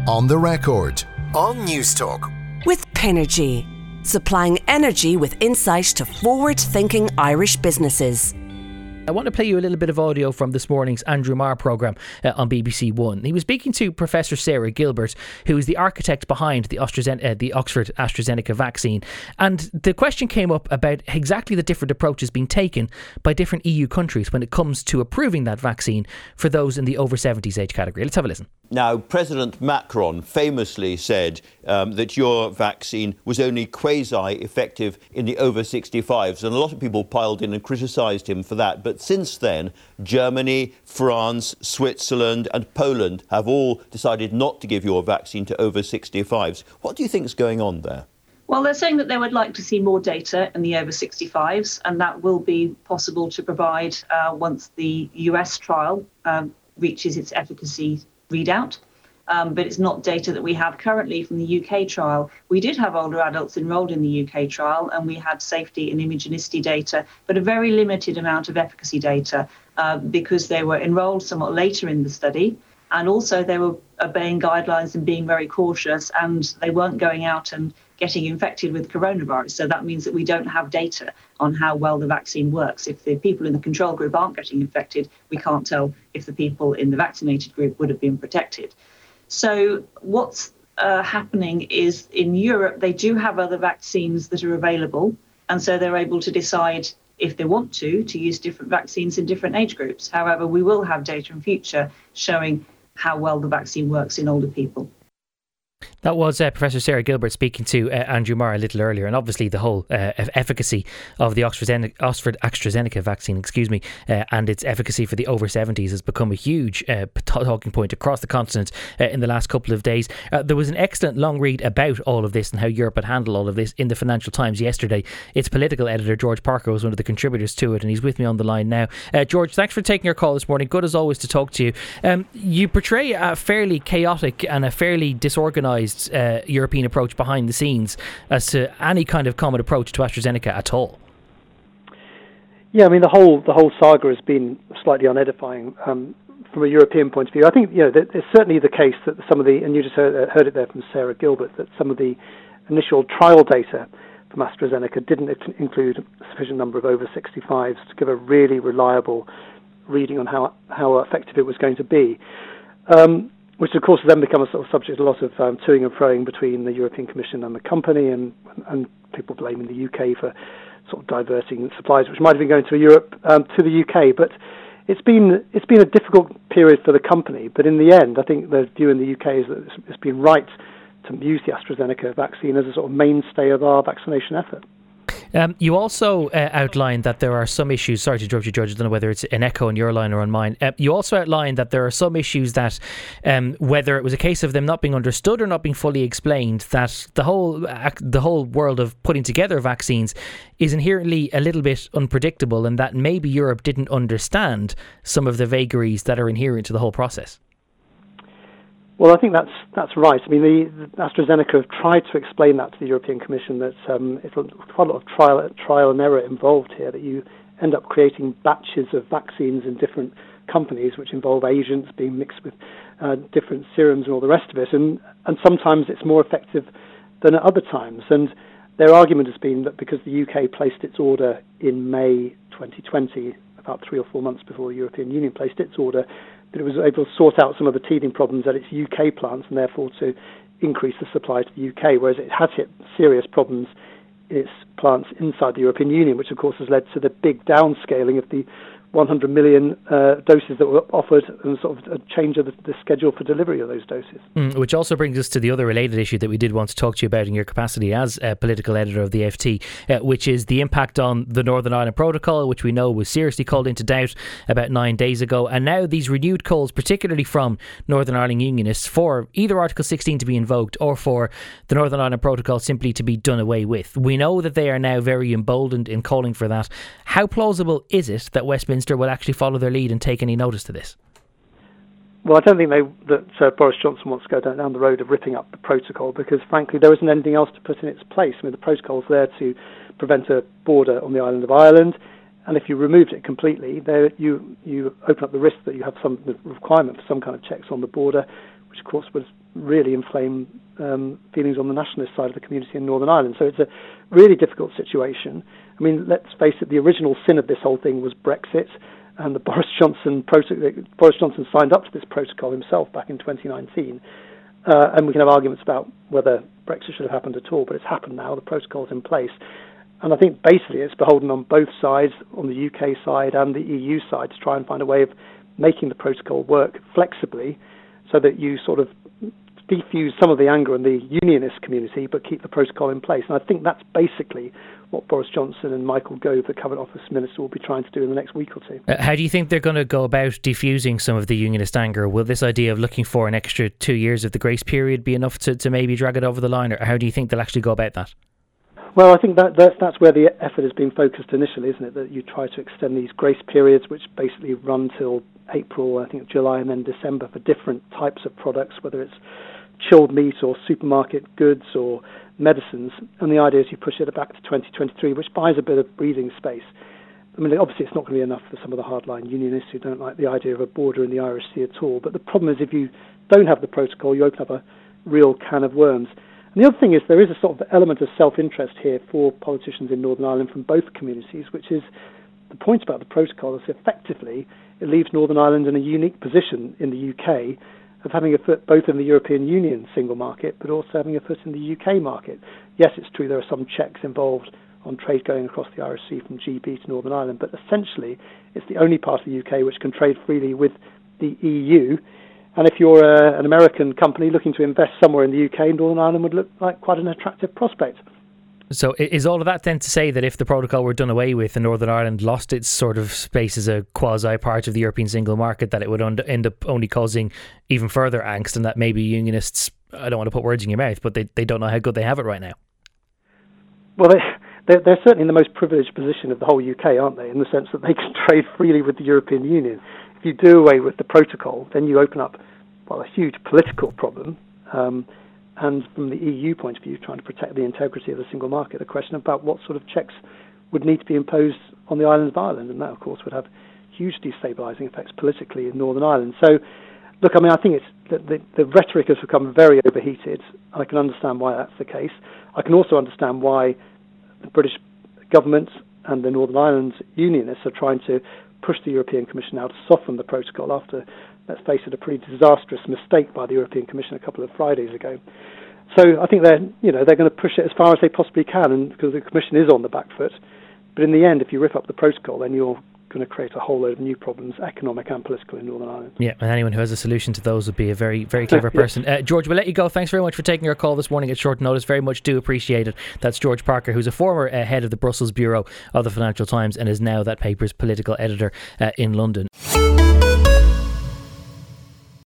On the Record on Newstalk. With Pinergy, supplying energy with insight to forward-thinking Irish businesses. I want to play you a little bit of audio from this morning's Andrew Marr programme on BBC One. He was speaking to Professor Sarah Gilbert, who is the architect behind the Oxford AstraZeneca vaccine. And the question came up about exactly the different approaches being taken by different EU countries when it comes to approving that vaccine for those in the over 70s age category. Let's have a listen. Now, President Macron famously said that your vaccine was only quasi-effective in the over 65s, and a lot of people piled in and criticised him for that. But since then, Germany, France, Switzerland and Poland have all decided not to give your vaccine to over 65s. What do you think is going on there? Well, they're saying that they would like to see more data in the over 65s, and that will be possible to provide once the US trial reaches its efficacy readout. But it's not data that we have currently from the UK trial. We did have older adults enrolled in the UK trial, and we had safety and immunogenicity data, but a very limited amount of efficacy data because they were enrolled somewhat later in the study. And also they were obeying guidelines and being very cautious, and they weren't going out and getting infected with coronavirus. So that means that we don't have data on how well the vaccine works. If the people in the control group aren't getting infected, we can't tell if the people in the vaccinated group would have been protected. So what's happening is in Europe, they do have other vaccines that are available. And so they're able to decide if they want to use different vaccines in different age groups. However, we will have data in future showing how well the vaccine works in older people. That was Professor Sarah Gilbert speaking to Andrew Marr a little earlier, and obviously the whole efficacy of the Oxford AstraZeneca vaccine, and its efficacy for the over 70s has become a huge talking point across the continent in the last couple of days. There was an excellent long read about all of this and how Europe had handled all of this in the Financial Times yesterday. Its political editor, George Parker, was one of the contributors to it, and he's with me on the line now. George, thanks for taking our call this morning. Good as always to talk to you. You portray a fairly chaotic and a fairly disorganised European approach behind the scenes as to any kind of common approach to AstraZeneca at all. Yeah, I mean the whole saga has been slightly unedifying from a European point of view. I think it's certainly the case that some of the, and you just heard it there from Sarah Gilbert, that some of the initial trial data from AstraZeneca didn't include a sufficient number of over 65s to give a really reliable reading on how effective it was going to be. Which, of course, has then become a sort of subject to a lot of toing and froing between the European Commission and the company, and people blaming the UK for sort of diverting supplies, which might have been going to Europe to the UK. But it's been a difficult period for the company. But in the end, I think the view in the UK is that it's been right to use the AstraZeneca vaccine as a sort of mainstay of our vaccination effort. You also outlined that there are some issues, sorry to interrupt you, George, I don't know whether it's an echo on your line or on mine. You also outlined that there are some issues that, whether it was a case of them not being understood or not being fully explained, that the whole world of putting together vaccines is inherently a little bit unpredictable, and that maybe Europe didn't understand some of the vagaries that are inherent to the whole process. Well, I think that's right. I mean, the AstraZeneca have tried to explain that to the European Commission, that it's quite a lot of trial and error involved here, that you end up creating batches of vaccines in different companies, which involve agents being mixed with different serums and all the rest of it, and sometimes it's more effective than at other times. And their argument has been that because the UK placed its order in May 2020, about 3 or 4 months before the European Union placed its order, that it was able to sort out some of the teething problems at its UK plants and therefore to increase the supply to the UK, whereas it has hit serious problems in its plants inside the European Union, which of course has led to the big downscaling of the 100 million doses that were offered, and sort of a change of the schedule for delivery of those doses. Which also brings us to the other related issue that we did want to talk to you about in your capacity as political editor of the FT, which is the impact on the Northern Ireland Protocol, which we know was seriously called into doubt about 9 days ago. And now these renewed calls, particularly from Northern Ireland Unionists, for either Article 16 to be invoked or for the Northern Ireland Protocol simply to be done away with. We know that they are now very emboldened in calling for that. How plausible is it that Westminster will actually follow their lead and take any notice to this? Well, I don't think that Boris Johnson wants to go down the road of ripping up the protocol, because frankly there isn't anything else to put in its place. I mean, the protocol's there to prevent a border on the island of Ireland, and if you removed it completely, you open up the risk that you have some requirement for some kind of checks on the border, which of course would really inflame feelings on the nationalist side of the community in Northern Ireland. So it's a really difficult situation. I mean, let's face it, the original sin of this whole thing was Brexit, and Boris Johnson signed up to this protocol himself back in 2019. And we can have arguments about whether Brexit should have happened at all, but it's happened now. The protocol's in place. And I think basically it's beholden on both sides, on the UK side and the EU side, to try and find a way of making the protocol work flexibly so that you sort of defuse some of the anger in the unionist community but keep the protocol in place. And I think that's basically what Boris Johnson and Michael Gove, the Cabinet Office Minister, will be trying to do in the next week or two. How do you think they're going to go about defusing some of the unionist anger? Will this idea of looking for an extra 2 years of the grace period be enough to maybe drag it over the line, or how do you think they'll actually go about that? Well, I think that's where the effort has been focused initially, isn't it? That you try to extend these grace periods, which basically run till April, I think July, and then December for different types of products, whether it's chilled meat or supermarket goods or medicines. And the idea is you push it back to 2023, which buys a bit of breathing space. I mean, obviously it's not going to be enough for some of the hardline unionists who don't like the idea of a border in the Irish Sea at all. But the problem is if you don't have the protocol, you open up a real can of worms. And the other thing is there is a sort of element of self-interest here for politicians in Northern Ireland from both communities, which is the point about the protocol is effectively it leaves Northern Ireland in a unique position in the UK of having a foot both in the European Union single market but also having a foot in the UK market. Yes, it's true there are some checks involved on trade going across the Irish Sea from GB to Northern Ireland, but essentially it's the only part of the UK which can trade freely with the EU. And if you're an American company looking to invest somewhere in the UK, Northern Ireland would look like quite an attractive prospect. So is all of that then to say that if the protocol were done away with and Northern Ireland lost its sort of space as a quasi part of the European single market, that it would end up only causing even further angst, and that maybe unionists, I don't want to put words in your mouth, but they don't know how good they have it right now? Well, they're certainly in the most privileged position of the whole UK, aren't they, in the sense that they can trade freely with the European Union. If you do away with the protocol, then you open up, well, a huge political problem. And from the EU point of view, trying to protect the integrity of the single market, a question about what sort of checks would need to be imposed on the island of Ireland. And that, of course, would have huge destabilising effects politically in Northern Ireland. So, look, I mean, I think the rhetoric has become very overheated. I can understand why that's the case. I can also understand why the British government and the Northern Ireland unionists are trying to push the European Commission now to soften the protocol after, let's face it, a pretty disastrous mistake by the European Commission a couple of Fridays ago. So I think they're going to push it as far as they possibly can, and because the Commission is on the back foot. But in the end, if you rip up the protocol, then you're going to create a whole load of new problems, economic and political, in Northern Ireland. Yeah, and anyone who has a solution to those would be a very, very clever person. George, we'll let you go. Thanks very much for taking our call this morning at short notice. Very much do appreciate it. That's George Parker, who's a former head of the Brussels Bureau of the Financial Times and is now that paper's political editor in London.